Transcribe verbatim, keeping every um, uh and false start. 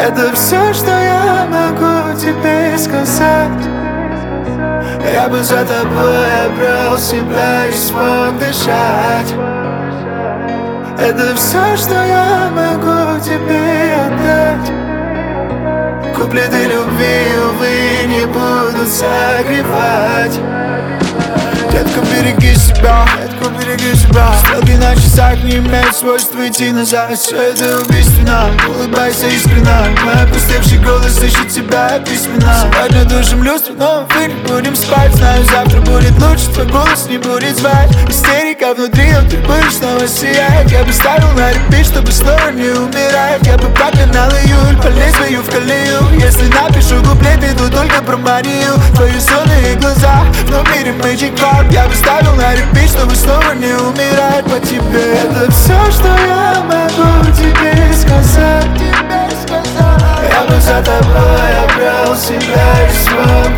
Это все, что я могу тебе сказать. Я бы за тобой обрел себя и смог дышать. Это все, что я могу тебе отдать. Куплеты любви, увы, не будут согревать. Детка, береги себя, детка, береги себя. Стрелки на часах не имеют свойства идти назад. Все это убийственно, улыбайся искренно. Мой опустевший голос ищет тебя письменно. Сегодня душим люстру, но мы не будем спать. Знаю, завтра будет лучше, твой голос не будет звать. Истерика внутри, но ты будешь снова сиять. Я бы ставил на репит, чтобы снова не умирать. Я бы проклинал июль, полез свою в колею. Если напишу куплеты, то только про Марию. Твои сонные глаза, но в мире Magic Park. Я бы ставил на репит, чтобы снова не умирать по тебе. Это все, что я могу тебе сказать. Я бы за тобой обрел себя и смог